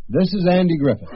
This is Andy Griffith.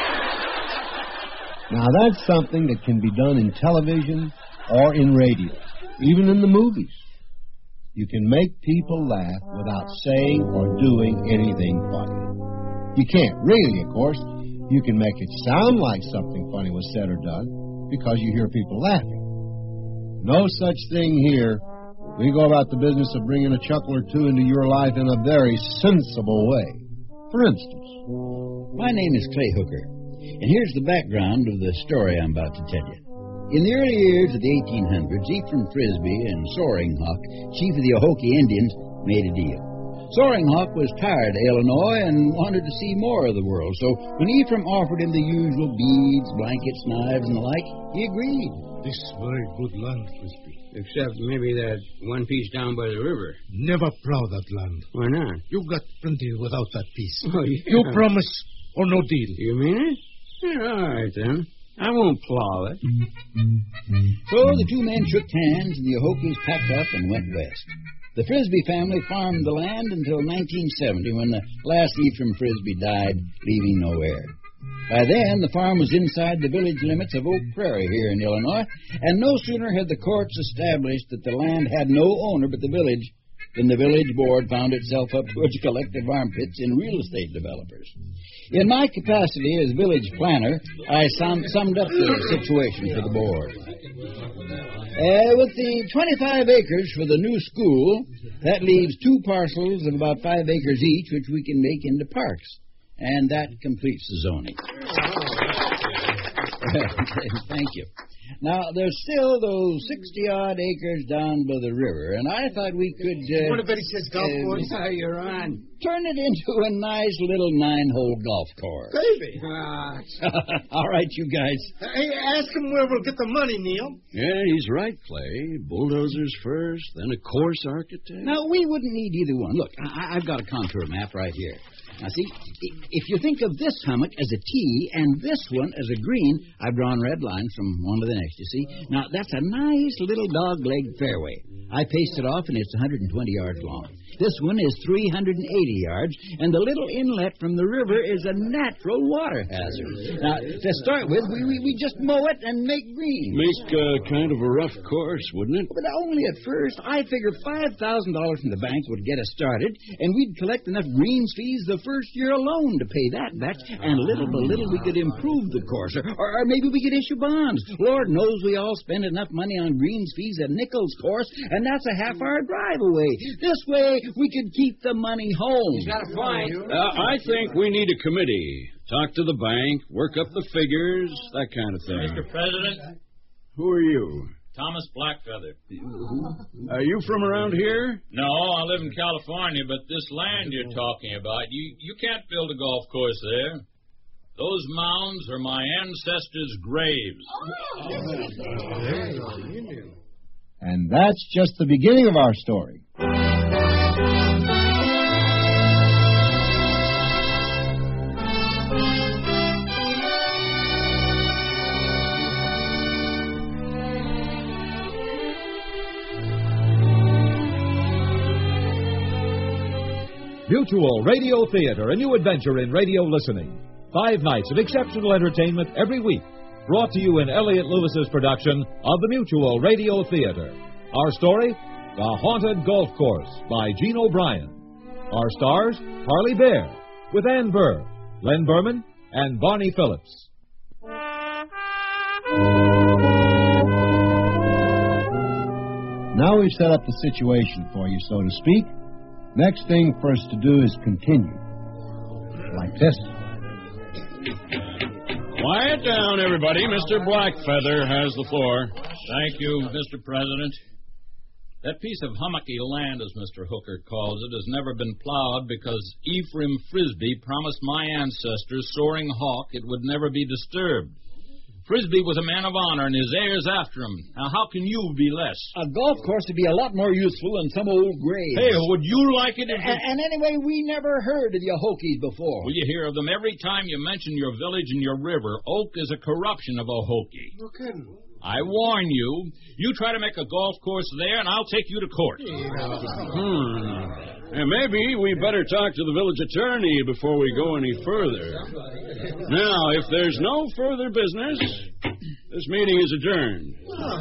Now, that's something that can be done in television or in radio, even in the movies. You can make people laugh without saying or doing anything funny. You can't really, of course. You can make it sound like something funny was said or done because you hear people laughing. No such thing here. We go about the business of bringing a chuckle or two into your life in a very sensible way. For instance, my name is Clay Hooker, and here's the background of the story I'm about to tell you. In the early years of the 1800s, Ephraim Frisbee and Soaring Hawk, chief of the Ohokie Indians, made a deal. Soaring Hawk was tired of Illinois and wanted to see more of the world, so when Ephraim offered him the usual beads, blankets, knives, and the like, he agreed. This is very good land, Frisbee. Except maybe that one piece down by the river. Never plow that land. Why not? You got plenty without that piece. Oh, yeah. You promise or no deal? You mean it? Yeah, all right, then. I won't plow it. So the two men shook hands, and the Ohokies packed up and went west. The Frisbee family farmed the land until 1970, when the last Ephraim Frisbee died, leaving no heir. By then, the farm was inside the village limits of Oak Prairie here in Illinois, and no sooner had the courts established that the land had no owner but the village than the village board found itself up to its collective armpits in real estate developers. In my capacity as village planner, I summed up the situation for the board. With the 25 acres for the new school, that leaves two parcels of about 5 acres each, which we can make into parks. And that completes the zoning. Thank you. Now, there's still those 60-odd acres down by the river, and I thought we could... What about he says golf course? You're on. Turn it into a nice little 9-hole golf course. Baby. All right, you guys. Hey, ask him where we'll get the money, Neil. Yeah, he's right, Clay. Bulldozers first, then a course architect. Now, we wouldn't need either one. Look, I've got a contour map right here. Now, see, if you think of this hummock as a T and this one as a green, I've drawn red lines from one to the next, you see. Now, that's a nice little dog-leg fairway. I paced it off, and it's 120 yards long. This one is 380 yards, and the little inlet from the river is a natural water hazard. Now, to start with, we just mow it and make green. Make kind of a rough course, wouldn't it? But only at first. I figured $5,000 from the bank would get us started, and we'd collect enough greens fees the first year alone to pay that back, and little by little we could improve the course, or maybe we could issue bonds. Lord knows we all spend enough money on greens fees at Nichols' course, and that's a half-hour drive away. This way, we could keep the money home. He's got a point. I think we need a committee. Talk to the bank, work up the figures, that kind of thing. Mr. President? Who are you? Thomas Blackfeather. Are you from around here? No, I live in California, but this land you're talking about, you can't build a golf course there. Those mounds are my ancestors' graves. and that's just the beginning of our story. Mutual Radio Theater, a new adventure in radio listening. 5 nights of exceptional entertainment every week. Brought to you in Elliott Lewis's production of the Mutual Radio Theater. Our story, The Haunted Golf Course by Gene O'Brien. Our stars, Harley Bear, with Ann Burr, Len Berman, and Barney Phillips. Now we've set up the situation for you, so to speak. Next thing for us to do is continue. Like this. Quiet down, everybody. Mr. Blackfeather has the floor. Thank you, Mr. President. That piece of hummocky land, as Mr. Hooker calls it, has never been plowed because Ephraim Frisbee promised my ancestors, Soaring Hawk, it would never be disturbed. Frisbee was a man of honor, and his heirs after him. Now, how can you be less? A golf course would be a lot more useful than some old graves. Hey, would you like it? And anyway, we never heard of the Ohokies before. Well, you hear of them every time you mention your village and your river. Oak is a corruption of Ohokie. Look in. I warn you, you try to make a golf course there, and I'll take you to court. And maybe we better talk to the village attorney before we go any further. Now, if there's no further business, this meeting is adjourned.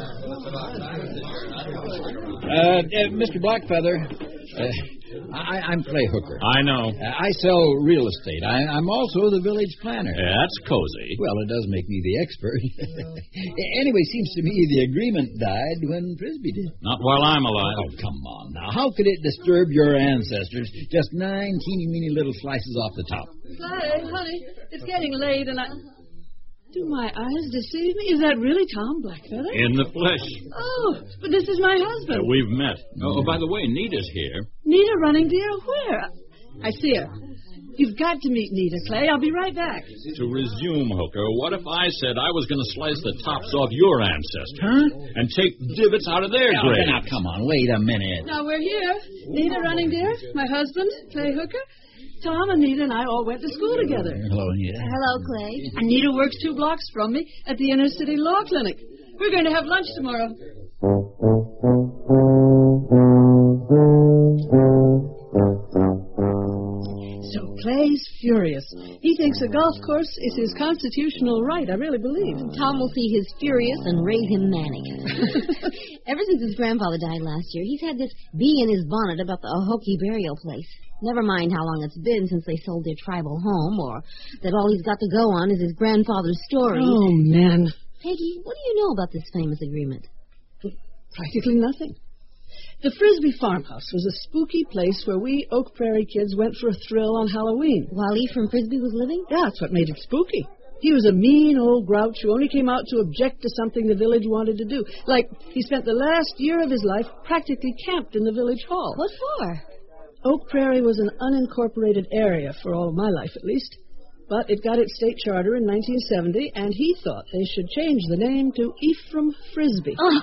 Mr. Blackfeather, I'm Clay Hooker. I know. I sell real estate. I'm also the village planner. Yeah, that's cozy. Well, it does make me the expert. Anyway, seems to me the agreement died when Frisbee did. Not while I'm alive. Oh, come on now. How could it disturb your ancestors? Just 9 teeny-meeny little slices off the top. Clay, honey, it's getting late, and Do my eyes deceive me? Is that really Tom Blackfeather? In the flesh. Oh, but this is my husband. We've met. Oh, by the way, Nita's here. Nita Running Deer? Where? I see her. You've got to meet Nita, Clay. I'll be right back. To resume, Hooker, what if I said I was going to slice the tops off your ancestors? Huh? And take divots out of their graves? Now, come on. Wait a minute. Now, we're here. Nita Running Deer, my husband, Clay Hooker. Tom, Anita, and I all went to school together. Hello, Anita. Hello, Clay. Anita works 2 blocks from me at the Inner City Law Clinic. We're going to have lunch tomorrow. So Clay's furious. He thinks a golf course is his constitutional right, I really believe. Tom will see his furious and rate him manic. Ever since his grandfather died last year, he's had this bee in his bonnet about the Ahokee burial place. Never mind how long it's been since they sold their tribal home, or that all he's got to go on is his grandfather's story. Oh, man. Peggy, what do you know about this famous agreement? Practically nothing. The Frisbee farmhouse was a spooky place where we Oak Prairie kids went for a thrill on Halloween. While Ephraim Frisbee was living? Yeah, that's what made it spooky. He was a mean old grouch who only came out to object to something the village wanted to do. Like, he spent the last year of his life practically camped in the village hall. What for? Oak Prairie was an unincorporated area for all of my life, at least. But it got its state charter in 1970, and he thought they should change the name to Ephraim Frisbee. Oh.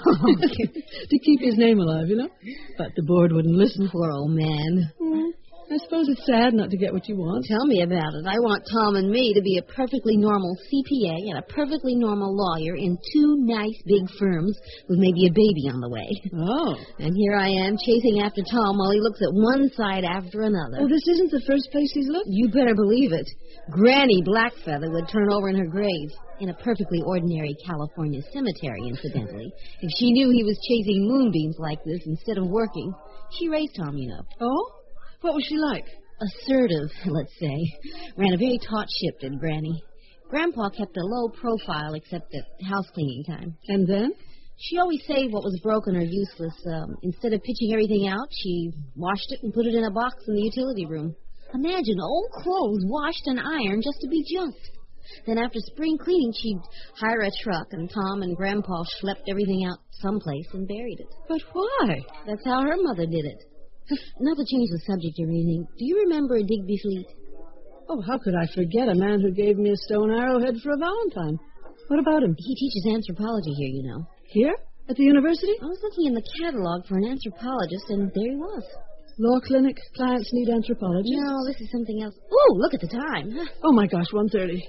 To keep his name alive, you know? But the board wouldn't listen. Poor old man. I suppose it's sad not to get what you want. Tell me about it. I want Tom and me to be a perfectly normal CPA and a perfectly normal lawyer in 2 nice big firms with maybe a baby on the way. Oh. And here I am chasing after Tom while he looks at one side after another. Oh, this isn't the first place he's looked? You better believe it. Granny Blackfeather would turn over in her grave, in a perfectly ordinary California cemetery, incidentally, if she knew he was chasing moonbeams like this instead of working. She raised Tom, you know. Oh? What was she like? Assertive, let's say. Ran a very taut ship, did Granny. Grandpa kept a low profile except at house cleaning time. And then? She always saved what was broken or useless. Instead of pitching everything out, she washed it and put it in a box in the utility room. Imagine old clothes washed and ironed just to be junked. Then after spring cleaning, she'd hire a truck, and Tom and Grandpa schlepped everything out someplace and buried it. But why? That's how her mother did it. Not to change the subject or anything, do you remember Digby Fleet? Oh, how could I forget a man who gave me a stone arrowhead for a Valentine? What about him? He teaches anthropology here, you know. Here? At the university? I was looking in the catalog for an anthropologist, and there he was. Law clinic, clients need anthropologists? No, this is something else. Ooh, look at the time. Oh, my gosh, 1:30.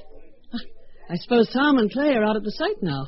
I suppose Tom and Clay are out at the site now.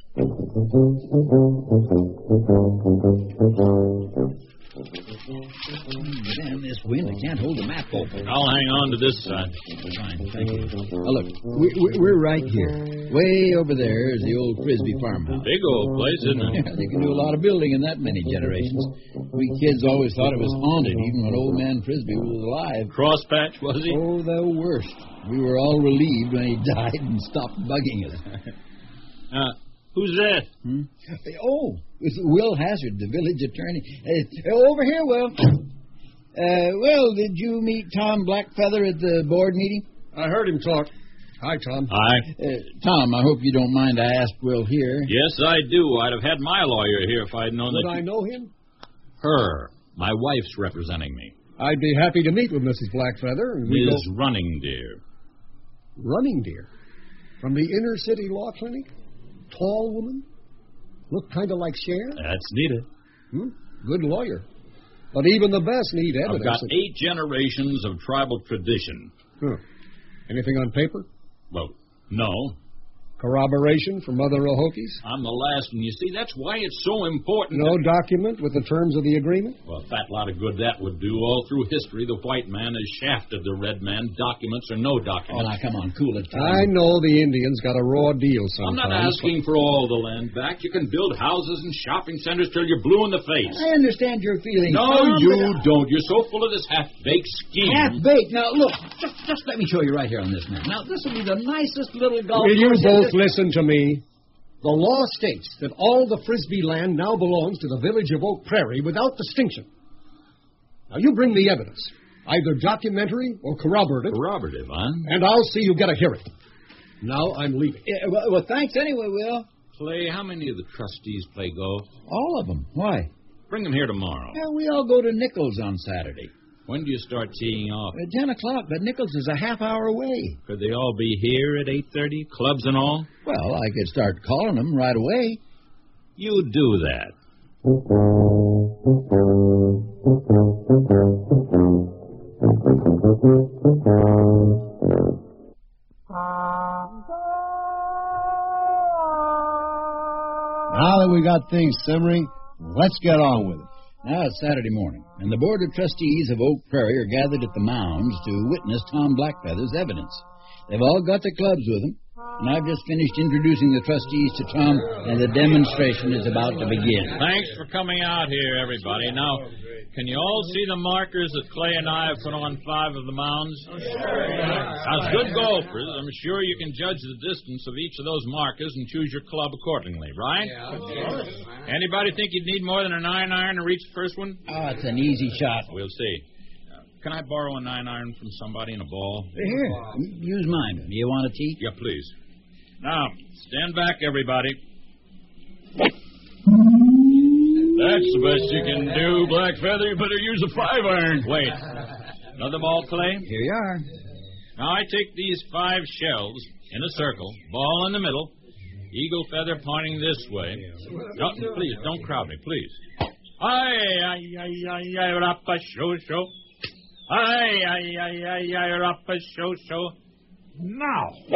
Damn, this wind, I can't hold the map open. I'll hang on to this side. Fine, thank you. Now, look, we're right here. Way over there is the old Frisbee farmhouse. Big old place, isn't it? Yeah, they can do a lot of building in that many generations. We kids always thought it was haunted, even when old man Frisbee was alive. Crosspatch, was he? Oh, the worst. We were all relieved when he died and stopped bugging us. Who's that? Oh, it's Will Hazard, the village attorney. Over here, Will. Will, did you meet Tom Blackfeather at the board meeting? I heard him talk. Hi, Tom. Hi. Tom, I hope you don't mind I asked Will here. Yes, I do. I'd have had my lawyer here if I'd known Would that. I know him? Her. My wife's representing me. I'd be happy to meet with Mrs. Blackfeather. And Ms. Running Deer. Running Deer? From the Inner City Law Clinic? Tall woman? Look kind of like Cher? That's needed. Good lawyer. But even the best need evidence. I've got 8 generations of tribal tradition. Anything on paper? Well, no. Corroboration from other Ohokies? I'm the last one. You see, that's why it's so important. No document with the terms of the agreement? Well, a fat lot of good that would do. All through history, the white man has shafted the red man, documents or no documents. Oh, now, come on, cool it. I know the Indians got a raw deal sometimes. I'm not asking for all the land back. You can build houses and shopping centers till you're blue in the face. I understand your feelings. No, Tom, you don't. You're so full of this half-baked scheme. Half-baked. Now, look, just let me show you right here on this map. Now, this will be the nicest little golf Will you course. both listen to me? The law states that all the Frisbee land now belongs to the village of Oak Prairie without distinction. Now, you bring the evidence, either documentary or corroborative. Corroborative, huh? And I'll see you get a hearing. Now I'm leaving. Yeah, well, thanks anyway, Will. Clay, how many of the trustees play golf? All of them. Why? Bring them here tomorrow. Yeah, we all go to Nichols on Saturday. When do you start teeing off? At 10 o'clock, but Nichols is a half hour away. Could they all be here at 8:30, clubs and all? Well, I could start calling them right away. You do that. Now that we got things simmering, let's get on with it. Now it's Saturday morning, and the Board of Trustees of Oak Prairie are gathered at the mounds to witness Tom Blackfeather's evidence. They've all got their clubs with them, and I've just finished introducing the trustees to Tom, and the demonstration is about to begin. Thanks for coming out here, everybody. Now, can you all see the markers that Clay and I have put on 5 of the mounds? As good golfers, I'm sure you can judge the distance of each of those markers and choose your club accordingly, right? Anybody think you'd need more than a 9-iron to reach the first one? Oh, it's an easy shot. We'll see. Can I borrow a 9-iron from somebody in a ball? Here, use mine. You want a tee? Yeah, please. Now, stand back, everybody. That's the best you can do, Blackfeather. You better use a 5-iron. Wait. Another ball, Clay? Here you are. Now, I take these 5 shells in a circle, ball in the middle, eagle feather pointing this way. No, please, don't crowd me, please. Ay, rappa, show. Ay, rappa, show. Now.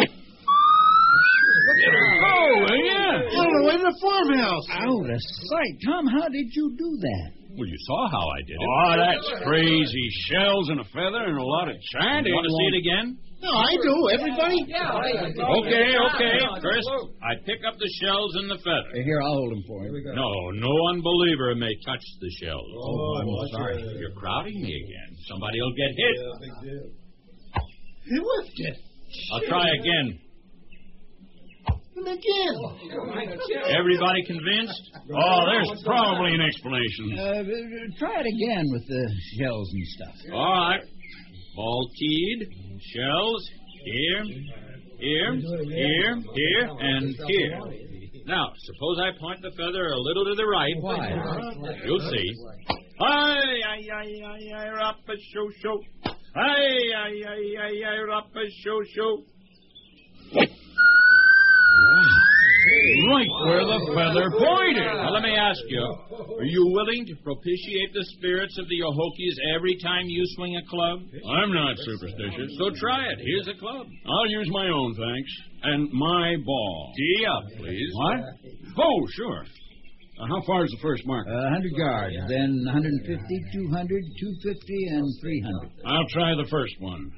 Oh, yeah. On the way to the farmhouse. Out of sight. Tom, how did you do that? Well, you saw how I did it. Oh, that's crazy. Shells and a feather and a lot of china. You want to see it again? No, I do. Everybody? Okay. First, I pick up the shells and the feather. Here, I'll hold them for you. No unbeliever may touch the shells. Oh, I'm sorry. You're crowding me again. Somebody will get hit. He whipped it. I'll try again. And again. Everybody convinced? Oh, there's probably an explanation. Try it again with the shells and stuff. All right. Ball teed, shells, here, and here. Now, suppose I point the feather a little to the right. Why? You'll see. Ay, rappa, show. Ay, rappa, show. Right where the feather pointed. Now, let me ask you, are you willing to propitiate the spirits of the Ohokies every time you swing a club? I'm not superstitious. So try it. Here's a club. I'll use my own, thanks. And my ball. Tee up, please. What? Oh, sure. How far is the first mark? 100 yards, then 150, 200, 250, and 300. I'll try the first one.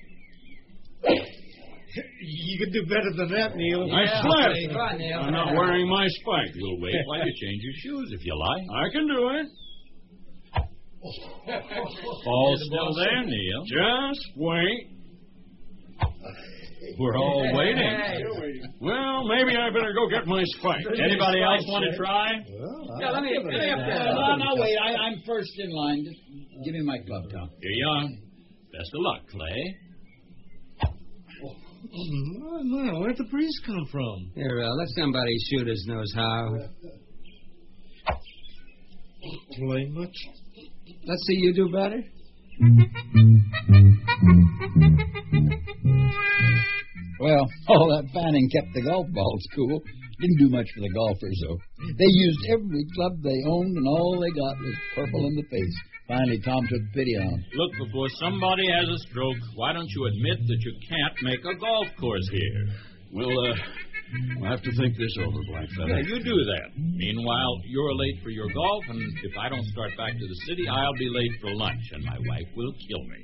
You could do better than that, Neil. I slept. I'm not wearing my spike. You'll wait while you change your shoes if you like. I can do it. Ball's still there, Neil. Just wait. We're all waiting. Well, maybe I better go get my spike. Anybody else want to try? Yeah, let me up there. No, wait. I'm first in line. Just give me my club, Tom. Here you are. Best of luck, Clay. My, where'd the breeze come from? Here, let somebody shoot us knows how. Play much? Let's see you do better. Well, all that fanning kept the golf balls cool. Didn't do much for the golfers, though. They used every club they owned, and all they got was purple in the face. Finally, Tom took pity on them. Look, before somebody has a stroke, why don't you admit that you can't make a golf course here? Well, I'll have to think this over, Blackfeather. Yeah, you do that. Meanwhile, you're late for your golf, and if I don't start back to the city, I'll be late for lunch, and my wife will kill me.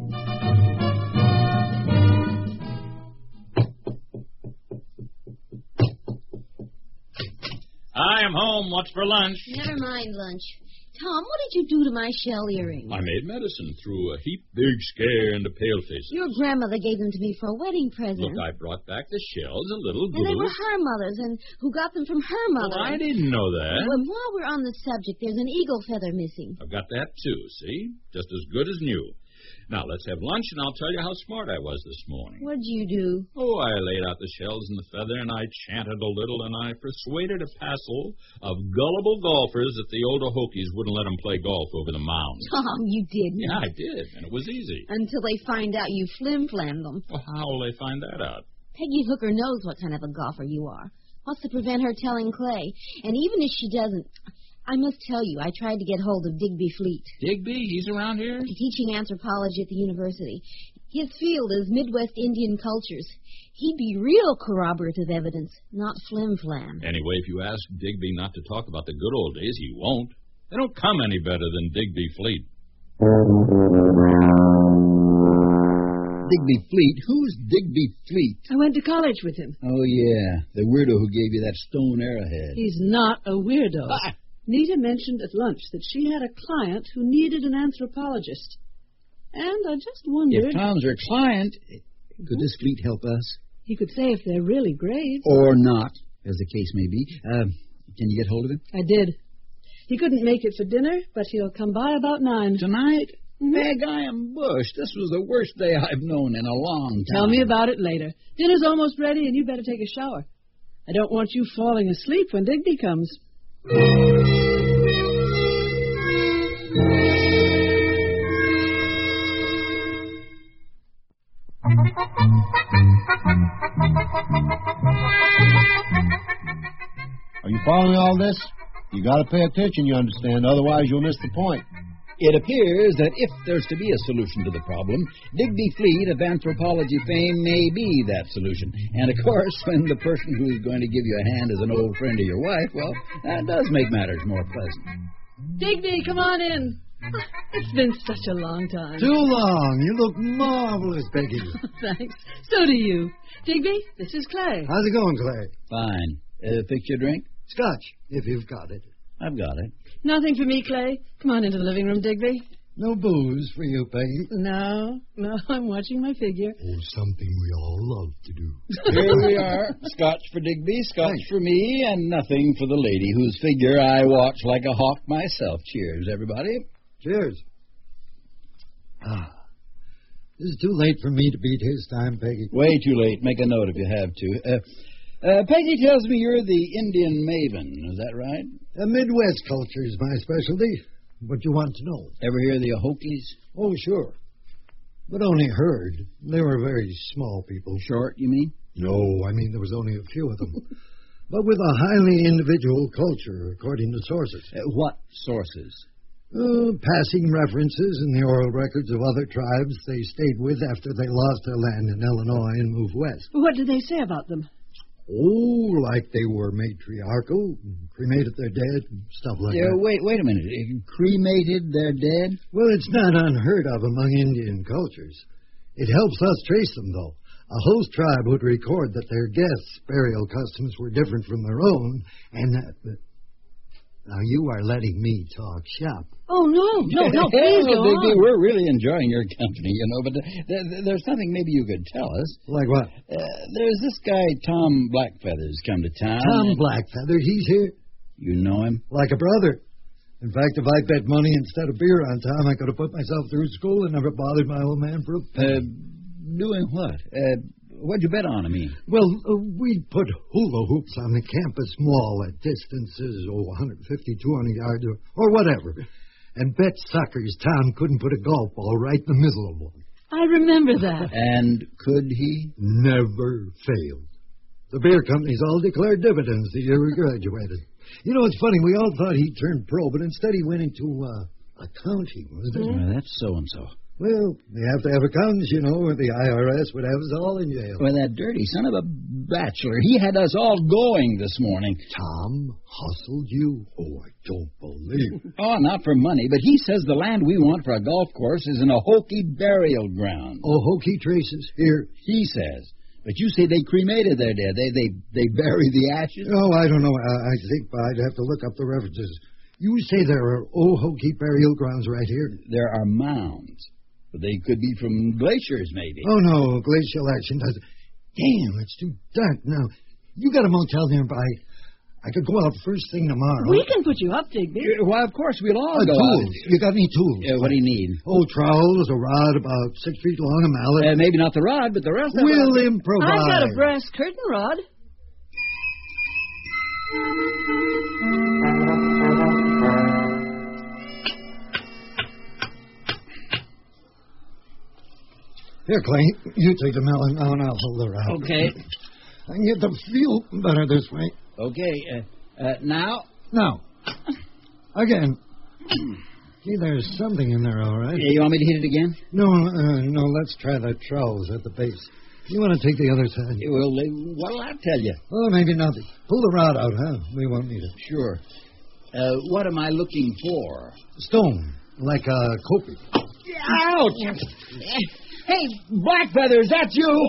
I am home. What's for lunch? Never mind lunch. Tom, what did you do to my shell earrings? I made medicine through a heap big scare into pale-faces. Your grandmother gave them to me for a wedding present. Look, I brought back the shells, a little And they glue. were her mother's, and who got them from her mother. Well, I didn't know that. Well, while we're on the subject, there's an eagle feather missing. I've got that, too, see? Just as good as new. Now, let's have lunch, and I'll tell you how smart I was this morning. What'd you do? Oh, I laid out the shells and the feather, and I chanted a little, and I persuaded a passel of gullible golfers that the older Hokies wouldn't let them play golf over the mound. Tom, you didn't. Yeah, I did, and it was easy. Until they find out you flim-flammed them. Well, how will they find that out? Peggy Hooker knows what kind of a golfer you are. What's to prevent her telling Clay? And even if she doesn't, I must tell you, I tried to get hold of Digby Fleet. Digby? He's around here? Teaching anthropology at the university. His field is Midwest Indian cultures. He'd be real corroborative evidence, not flim-flam. Anyway, if you ask Digby not to talk about the good old days, he won't. They don't come any better than Digby Fleet. Digby Fleet? Who's Digby Fleet? I went to college with him. Oh, yeah. The weirdo who gave you that stone arrowhead. He's not a weirdo. Nita mentioned at lunch that she had a client who needed an anthropologist. And I just wondered... If Tom's her client, could this Fleet help us? He could say if they're really graves. Or not, as the case may be. Can you get hold of him? I did. He couldn't make it for dinner, but he'll come by about 9. Tonight? Meg, I am Bush. This was the worst day I've known in a long time. Tell me about it later. Dinner's almost ready, and you better take a shower. I don't want you falling asleep when Digby comes. Are you following all this? You got to pay attention, you understand, otherwise you'll miss the point. It appears that if there's to be a solution to the problem, Digby Fleet of anthropology fame may be that solution. And, of course, when the person who's going to give you a hand is an old friend of your wife, well, that does make matters more pleasant. Digby, come on in. It's been such a long time. Too long. You look marvelous, Peggy. Thanks. So do you. Digby, this is Clay. How's it going, Clay? Fine. Fix your drink? Scotch, if you've got it. I've got it. Nothing for me, Clay. Come on into the living room, Digby. No booze for you, Peggy. No, I'm watching my figure. Oh, something we all love to do. Here we are. Scotch for Digby, Scotch for me, and nothing for the lady whose figure I watch like a hawk myself. Cheers, everybody. Cheers. This is too late for me to beat his time, Peggy. Way too late. Make a note if you have to. Peggy tells me you're the Indian maven. Is that right? Midwest culture is my specialty. What you want to know? Ever hear of the Hokies? Oh, sure. But only heard. They were very small people. Short, you mean? No, I mean there was only a few of them. But with a highly individual culture, according to sources. What sources? Passing references in the oral records of other tribes they stayed with after they lost their land in Illinois and moved west. What did they say about them? Oh, like they were matriarchal, cremated their dead, and stuff like that. Wait a minute. Cremated their dead? Well, it's not unheard of among Indian cultures. It helps us trace them, though. A host tribe would record that their guests' burial customs were different from their own, and that... Now, you are letting me talk shop. Oh, no, please go Digby, on. we're really enjoying your company, you know, but there's something maybe you could tell us. Like what? There's this guy, Tom Blackfeather's come to town. Tom Blackfeather, he's here? You know him? Like a brother. In fact, if I bet money instead of beer on Tom, I could have put myself through school and never bothered my old man for a penny. Doing what? What'd you bet on, I mean? Well, we put hula hoops on the campus mall at distances, 150, 200 yards, or whatever, and bet suckers Tom couldn't put a golf ball right in the middle of one. I remember that. And could he? Never failed. The beer companies all declared dividends the year we graduated. You know, it's funny, we all thought he'd turn pro, but instead he went into accounting, wasn't it? Well, that's so-and-so. Well, they have to have accounts, you know, or the IRS would have us all in jail. Well, that dirty son of a bachelor, he had us all going this morning. Tom hustled you? Oh, I don't believe it. Oh, not for money, but he says the land we want for a golf course is in a Hokie burial ground. Oh, Hokie traces? Here. He says. But you say they cremated their dead. They bury the ashes? Oh, I don't know. I think I'd have to look up the references. You say there are old Hokie burial grounds right here? There are mounds. But they could be from glaciers, maybe. Oh, no, glacial action doesn't. Damn, it's too dark now. You got a motel nearby. I could go out first thing tomorrow. We can put you up, Digby. Why, of course, we'll all go tools. out. You got any tools? What do you need? Oh, trowels, a rod about 6 feet long, a mallet. Maybe not the rod, but the rest of it. We'll improvise. I've got a brass curtain rod. Here, Clay, you take the melon now and I'll hold the rod. Okay. I can get the feel better this way. Okay. Now? Now. Again. See, there's something in there, all right. You want me to hit it again? No, let's try the trowels at the base. You want to take the other side? Well, what'll I tell you? Oh, maybe nothing. Pull the rod out, huh? We won't need it. Sure. What am I looking for? Stone, like a coping. Ouch! Hey, Blackfeather, is that you?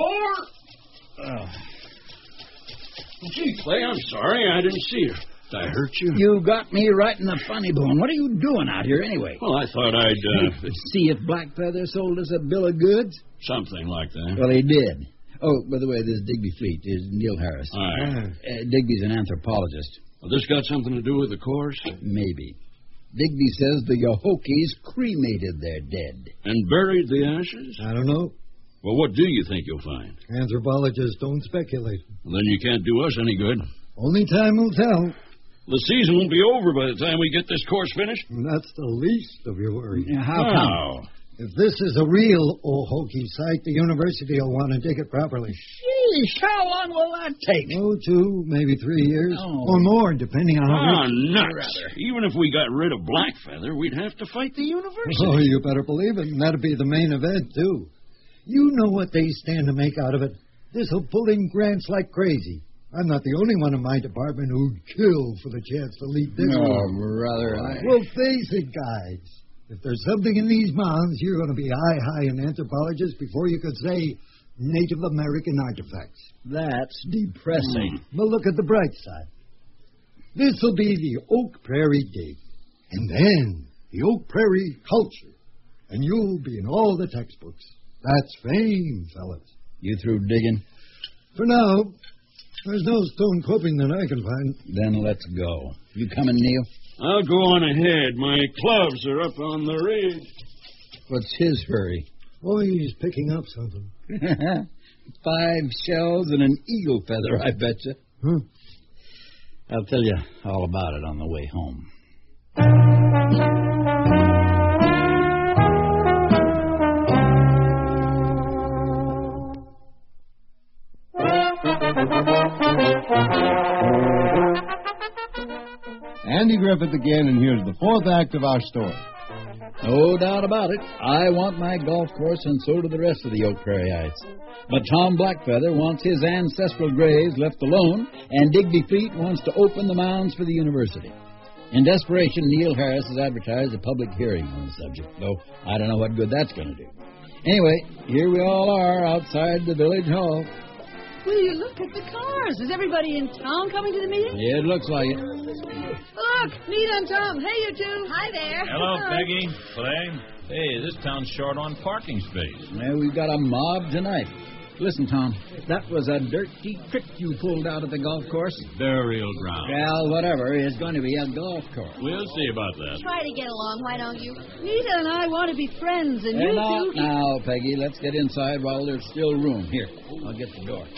Gee, Clay, I'm sorry. I didn't see you. Did I hurt you? You got me right in the funny bone. What are you doing out here anyway? Well, I thought I'd... See if Blackfeather sold us a bill of goods? Something like that. Well, he did. Oh, by the way, this Digby Fleet is Neil Harris. All right. Digby's an anthropologist. Well, this got something to do with the course? Maybe. Digby says the Yohokies cremated their dead. And buried the ashes? I don't know. Well, what do you think you'll find? Anthropologists don't speculate. Well, then you can't do us any good. Only time will tell. The season won't be over by the time we get this course finished. And that's the least of your worries. How come? If this is a real Ohokie site, the university will want to dig it properly. Sheesh, how long will that take? Oh, 2, maybe 3 years. Or more, depending on how nuts. Even if we got rid of Blackfeather, we'd have to fight the university. Oh, you better believe it. And that'll be the main event, too. You know what they stand to make out of it. This'll pull in grants like crazy. I'm not the only one in my department who'd kill for the chance to lead this one. Oh, brother. Well, face it, guys. If there's something in these mounds, you're going to be high in anthropologists before you could say Native American artifacts. That's depressing. But look at the bright side. This'll be the Oak Prairie dig. And then the Oak Prairie culture. And you'll be in all the textbooks. That's fame, fellas. You through digging? For now. There's no stone coping that I can find. Then let's go. You coming, Neil? I'll go on ahead. My clubs are up on the ridge. What's his hurry? Oh, he's picking up something. 5 shells and an eagle feather, I betcha. Huh? I'll tell you all about it on the way home. Andy Griffith again, and here's the 4th act of our story. No doubt about it. I want my golf course, and so do the rest of the Oak Prairieites. But Tom Blackfeather wants his ancestral graves left alone, and Digby Fleet wants to open the mounds for the university. In desperation, Neil Harris has advertised a public hearing on the subject, though I don't know what good that's going to do. Anyway, here we all are outside the village hall. Will you look at the cars? Is everybody in town coming to the meeting? Yeah, it looks like it. Look, Nita and Tom. Hey, you two. Hi there. Hello, Peggy. Clay. Hey, this town's short on parking space. Well, we've got a mob tonight. Listen, Tom, that was a dirty trick you pulled out of the golf course. Burial ground. Well, whatever. It's going to be a golf course. We'll see about that. Try to get along, why don't you? Nita and I want to be friends, and you two... Now, Peggy, let's get inside while there's still room. Here, I'll get the door.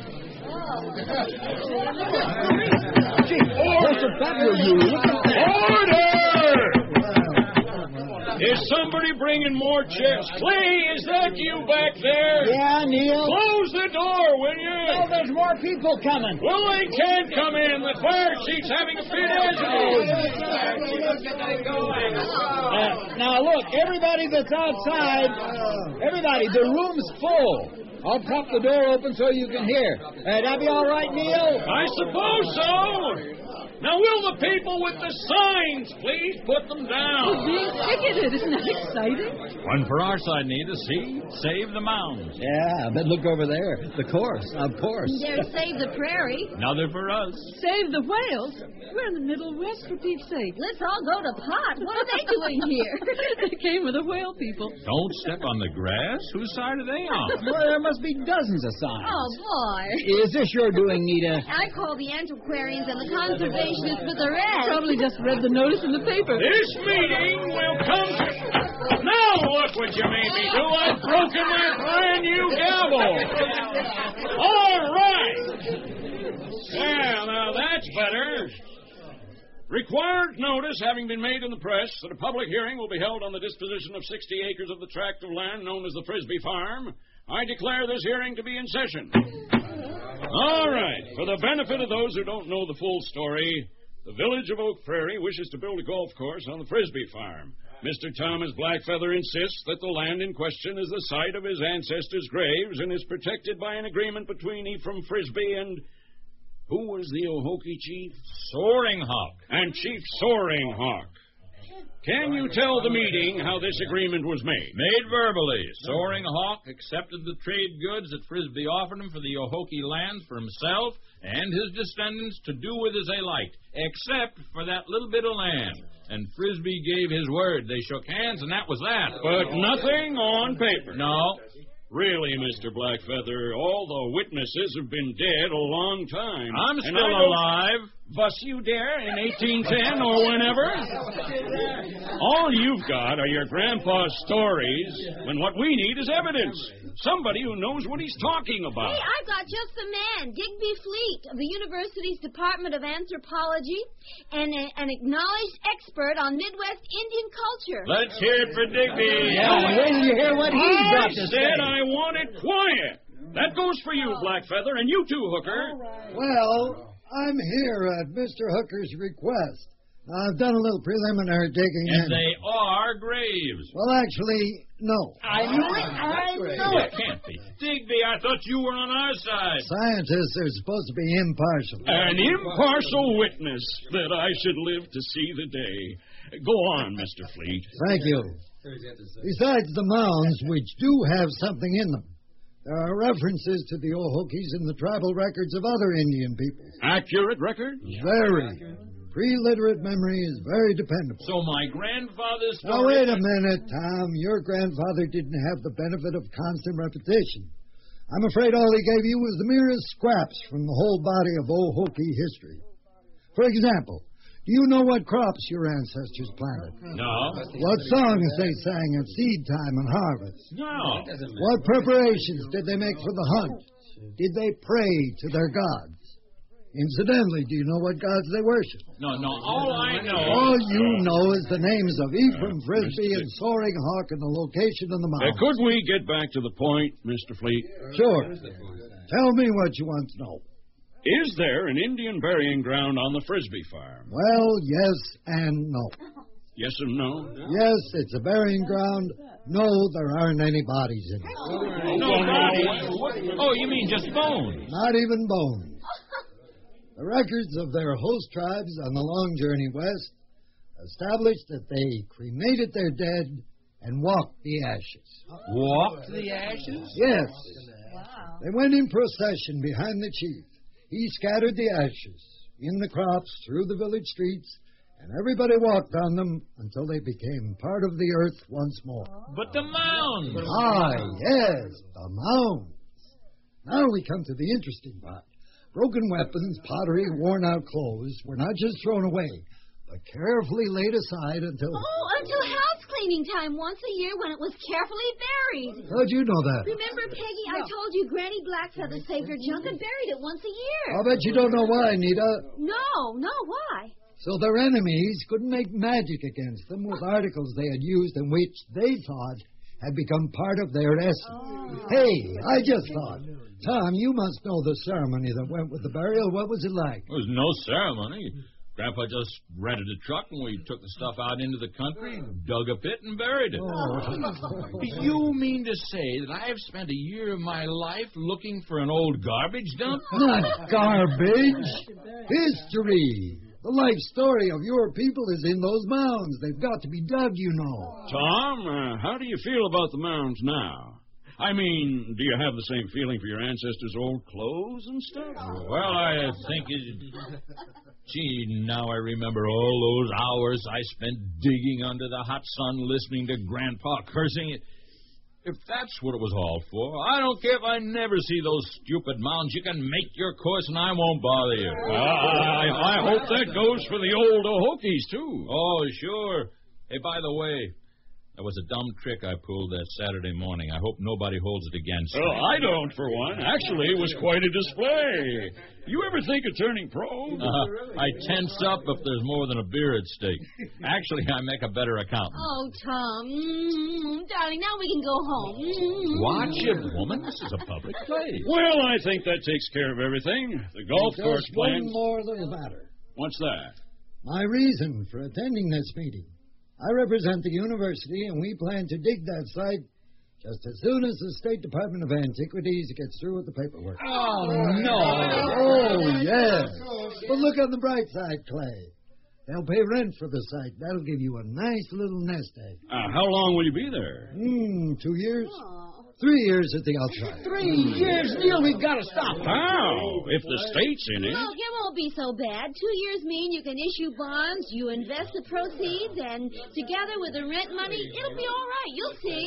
Order! Is somebody bringing more chairs? Clay, is that you back there? Yeah, Neil. Close the door, will you? Oh, there's more people coming. Well, they can't come in. The fire chief's having a fit, isn't he? Now, look, everybody that's outside, the room's full. I'll prop the door open so you can hear. That be all right, Neil? I suppose so. Now, will the people with the signs please put them down? We're being ticketed. Isn't that exciting? One for our side, Nita. See? Save the mounds. Yeah, but look over there. The course, of course. There's Save the Prairie. Another for us. Save the whales? We're in the Middle West, for Pete's sake. Let's all go to pot. What are they doing here? They came with the whale people. Don't step on the grass. Whose side are they on? Well, there must be dozens of signs. Oh, boy. Is this your doing, Nita? I call the antiquarians and the conservationists for the rest. Probably just read the notice in the paper. This meeting will come to... Now look what you made me do. I've broken my brand new gavel. All right. Yeah, now that's better. Required notice having been made in the press that a public hearing will be held on the disposition of 60 acres of the tract of land known as the Frisbee Farm, I declare this hearing to be in session. All right. For the benefit of those who don't know the full story, the village of Oak Prairie wishes to build a golf course on the Frisbee Farm. Mr. Thomas Blackfeather insists that the land in question is the site of his ancestors' graves and is protected by an agreement between Ephraim Frisbee and... Who was the Ohokie chief? Soaring Hawk. And Chief Soaring Hawk. Can you tell the meeting how this agreement was made? Made verbally. Soaring Hawk accepted the trade goods that Frisbee offered him for the Ohokie land for himself and his descendants to do with as they liked, except for that little bit of land. And Frisbee gave his word. They shook hands, and that was that. But nothing on paper. No. Really, Mr. Blackfeather, all the witnesses have been dead a long time. I'm still alive. Bus you dare in 1810 or whenever? All you've got are your grandpa's stories, when what we need is evidence. Somebody who knows what he's talking about. Hey, I've got just the man, Digby Fleet of the university's Department of Anthropology and an acknowledged expert on Midwest Indian culture. Let's hear it for Digby. Yeah, wait till you hear what he's got to say. I want it quiet. That goes for you, Blackfeather, and you too, Hooker. Well, I'm here at Mr. Hooker's request. I've done a little preliminary digging. And they are graves. Well, actually, no. I knew it. I know it. Can't be. Digby, I thought you were on our side. Scientists are supposed to be impartial. An impartial witness that I should live to see the day. Go on, Mr. Fleet. Thank you. Besides the mounds, which do have something in them, there are references to the Ohokies in the tribal records of other Indian peoples. Accurate records? Very. Pre-literate memory is very dependable. So my grandfather's story... Now, wait a minute, Tom. Your grandfather didn't have the benefit of constant repetition. I'm afraid all he gave you was the merest scraps from the whole body of Ohokie history. For example, do you know what crops your ancestors planted? No. What songs they sang at seed time and harvest? No. What preparations did they make for the hunt? Did they pray to their gods? Incidentally, do you know what gods they worship? No. All I know... All you know is the names of Ephraim Frisbee and Soaring Hawk and the location of the mountain. Could we get back to the point, Mr. Fleet? Sure. Tell me what you want to know. Is there an Indian burying ground on the Frisbee Farm? Well, yes and no. Yes and no? Yes, it's a burying ground. No, there aren't any bodies in it. No bodies? Oh, you mean just bones? Not even bones. The records of their host tribes on the long journey west established that they cremated their dead and walked the ashes. Walked the ashes? Yes. Wow. They went in procession behind the chief. He scattered the ashes in the crops through the village streets, and everybody walked on them until they became part of the earth once more. But the mounds! Ah, yes, the mounds. Now we come to the interesting part. Broken weapons, pottery, worn-out clothes were not just thrown away, but carefully laid aside until... Oh, until house cleaning time once a year when it was carefully buried. How'd you know that? Remember, Peggy, I told you Granny Blackfeather saved her junk and buried it once a year. I'll bet you don't know why, Nita. No, why? So their enemies couldn't make magic against them with articles they had used and which they thought had become part of their essence. Oh. Hey, I just thought... Tom, you must know the ceremony that went with the burial. What was it like? There was no ceremony. Grandpa just rented a truck, and we took the stuff out into the country, dug a pit, and buried it. You mean to say that I've spent a year of my life looking for an old garbage dump? Not garbage. History. The life story of your people is in those mounds. They've got to be dug, you know. Tom, how do you feel about the mounds now? I mean, do you have the same feeling for your ancestors' old clothes and stuff? Well, I think Gee, now I remember all those hours I spent digging under the hot sun listening to Grandpa cursing. If that's what it was all for, I don't care if I never see those stupid mounds. You can make your course, and I won't bother you. I hope that goes for the old Hokies, too. Oh, sure. Hey, by the way, that was a dumb trick I pulled that Saturday morning. I hope nobody holds it against me. Oh, I don't, for one. Actually, it was quite a display. You ever think of turning pro? I tense up if there's more than a beer at stake. Actually, I make a better accountant. Oh, Tom. Darling, now we can go home. Watch it, woman. This is a public place. Well, I think that takes care of everything. The golf course plan. One more little matter. What's that? My reason for attending this meeting. I represent the university, and we plan to dig that site just as soon as the State Department of Antiquities gets through with the paperwork. Oh, no. Oh, yes. But look on the bright side, Clay. They'll pay rent for the site. That'll give you a nice little nest egg. How long will you be there? 2 years. 3 years at the outside. 3 years? Neil, we've got to stop. How? If the state's in it. Look, it won't be so bad. 2 years mean you can issue bonds, you invest the proceeds, and together with the rent money, it'll be all right. You'll see.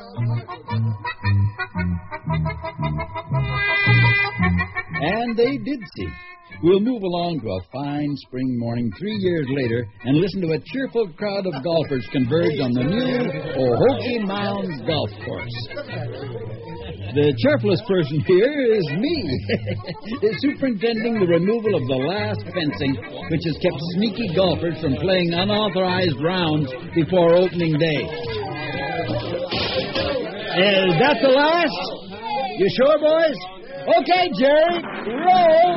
And they did see. We'll move along to a fine spring morning 3 years later and listen to a cheerful crowd of golfers converge on the new Ohokie Mounds Golf Course. The cheerfulest person here is me, superintending the removal of the last fencing, which has kept sneaky golfers from playing unauthorized rounds before opening day. Is that the last? You sure, boys? Okay, Jerry, roll.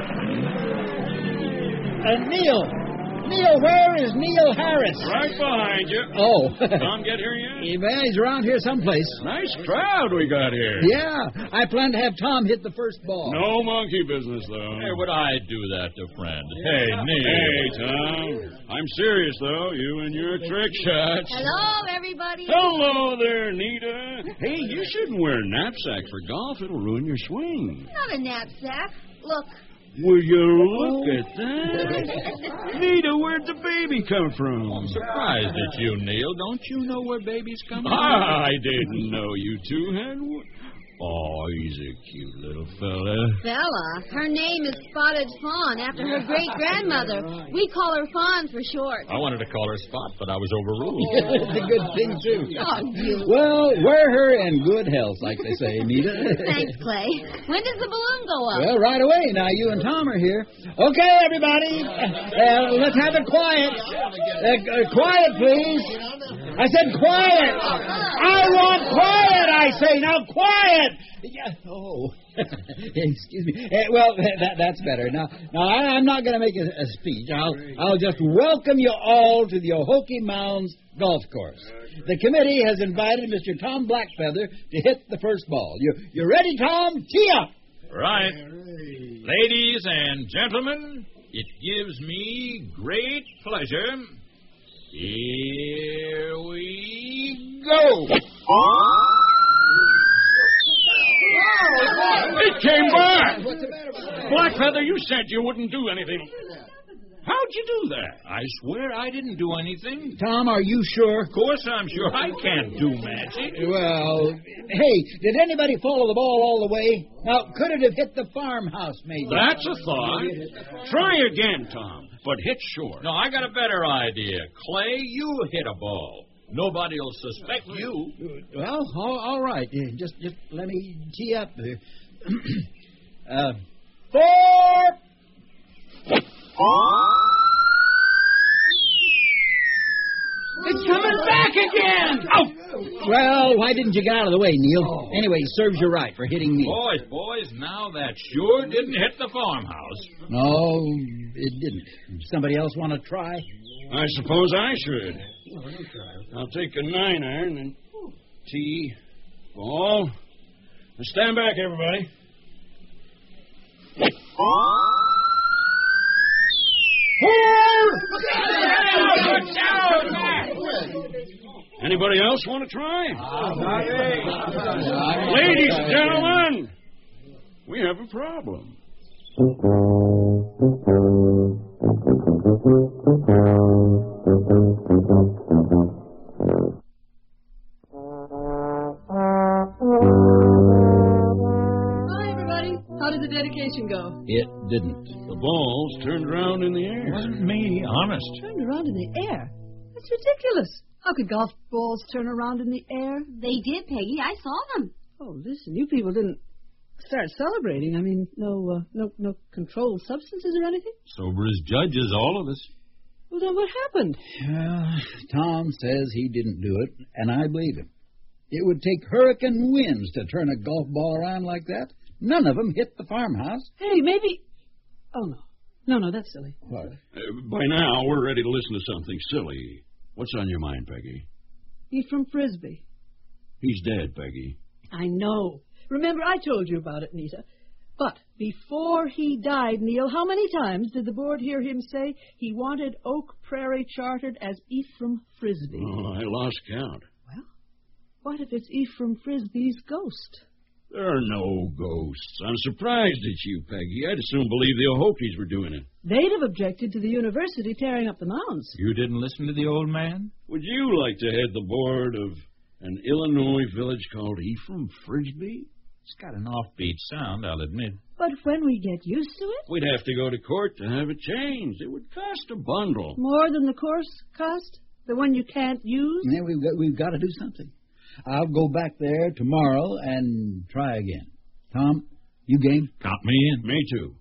Neil, where is Neil Harris? Right behind you. Oh. Tom get here yet? He's around here someplace. Nice crowd we got here. Yeah, I plan to have Tom hit the first ball. No monkey business, though. Hey, would I do that to friend? Hey, Neil. Hey, Tom. I'm serious, though. You and your trick shots. Hello, everybody. Hello there, Nita. Hey, you shouldn't wear a knapsack for golf. It'll ruin your swing. Not a knapsack. Look. Will you look at that? Nita, where'd the baby come from? I'm surprised at you, Neil. Don't you know where babies come from? I didn't know you two had one. Oh, he's a cute little fella. Fella? Her name is Spotted Fawn, after her great-grandmother. We call her Fawn for short. I wanted to call her Spot, but I was overruled. It's a good thing, too. Oh, you. Well, wear her in good health, like they say, Nita. Thanks, Clay. When does the balloon go up? Well, right away. Now, you and Tom are here. Okay, everybody. Let's have it quiet. Quiet, please. I said quiet. I want quiet, I say. Now, quiet. Yeah. Oh, excuse me. Well, that's better. Now, I'm not going to make a speech. I'll just welcome you all to the Ohokie Mounds Golf Course. The committee has invited Mr. Tom Blackfeather to hit the first ball. You ready, Tom? Tee up. Right. Ladies and gentlemen, it gives me great pleasure. Here we go. It came back! Blackfeather, you said you wouldn't do anything. How'd you do that? I swear I didn't do anything. Tom, are you sure? Of course I'm sure. I can't do magic. Well, hey, did anybody follow the ball all the way? Now, could it have hit the farmhouse, maybe? That's a thought. Try again, Tom, but hit short. No, I got a better idea. Clay, you hit a ball. Nobody'll suspect you. Well, all right. Just let me tee up. 4. It's coming back again! Oh, Well, why didn't you get out of the way, Neil? Anyway, serves you right for hitting me. Boys, now that sure didn't hit the farmhouse. No, it didn't. Somebody else want to try? I suppose I should. I'll take a 9-iron and tee, ball. Now stand back, everybody. Anybody else want to try? Ladies and gentlemen, we have a problem. Hi, everybody. How did the dedication go? It didn't. The balls turned around in the air. Wasn't me, honest. Turned around in the air? That's ridiculous. How could golf balls turn around in the air? They did, Peggy. I saw them. Oh, listen, you people didn't start celebrating. I mean, no controlled substances or anything? Sober as judges, all of us. Well, then what happened? Tom says he didn't do it, and I believe him. It would take hurricane winds to turn a golf ball around like that. None of them hit the farmhouse. Hey, maybe... Oh, no. No, that's silly. What? By now, we're ready to listen to something silly. What's on your mind, Peggy? Ephraim Frisbee. He's dead, Peggy. I know. Remember, I told you about it, Nita. But before he died, Neil, how many times did the board hear him say he wanted Oak Prairie chartered as Ephraim Frisbee? Oh, I lost count. Well, what if it's Ephraim Frisbee's ghost? There are no ghosts. I'm surprised at you, Peggy. I'd as soon believe the Ohokies were doing it. They'd have objected to the university tearing up the mounds. You didn't listen to the old man? Would you like to head the board of an Illinois village called Ephraim Frisbee? It's got an offbeat sound, I'll admit. But when we get used to it? We'd have to go to court to have it changed. It would cost a bundle. More than the course cost? The one you can't use? Yeah, we've got to do something. I'll go back there tomorrow and try again. Tom, you game? Count me in. Me too.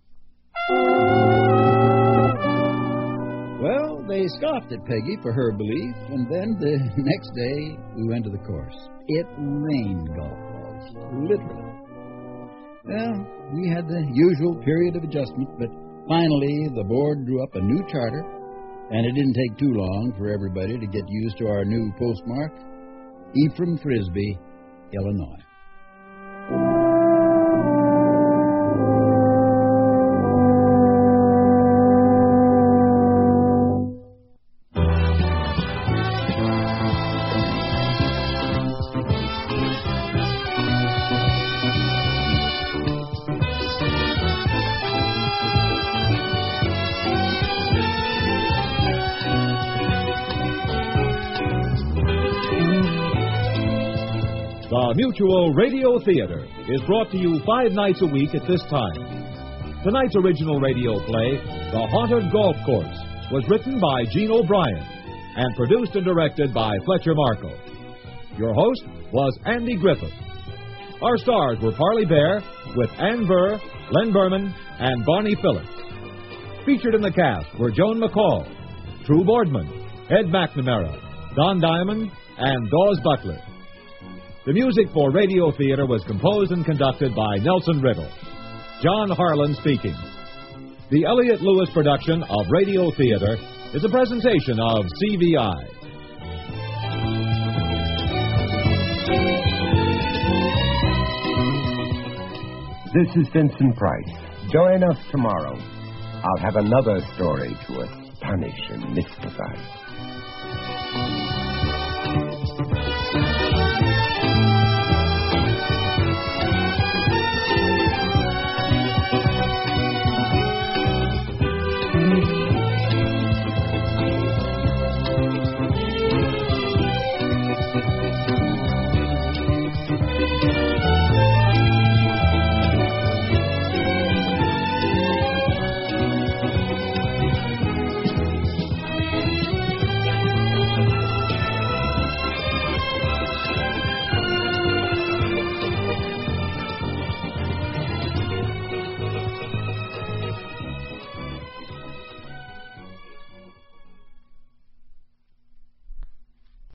Well, they scoffed at Peggy for her belief, and then the next day we went to the course. It rained golf balls, literally. Well, we had the usual period of adjustment, but finally the board drew up a new charter, and it didn't take too long for everybody to get used to our new postmark, Ephraim Frisbee, Illinois. The Mutual Radio Theater is brought to you 5 nights a week at this time. Tonight's original radio play, The Haunted Golf Course, was written by Gene O'Brien and produced and directed by Fletcher Markle. Your host was Andy Griffith. Our stars were Parley Bear with Ann Burr, Len Berman, and Barney Phillips. Featured in the cast were Joan McCall, True Boardman, Ed McNamara, Don Diamond, and Dawes Butler. The music for Radio Theater was composed and conducted by Nelson Riddle. John Harlan speaking. The Elliott Lewis production of Radio Theater is a presentation of CVI. This is Vincent Price. Join us tomorrow. I'll have another story to astonish and mystify.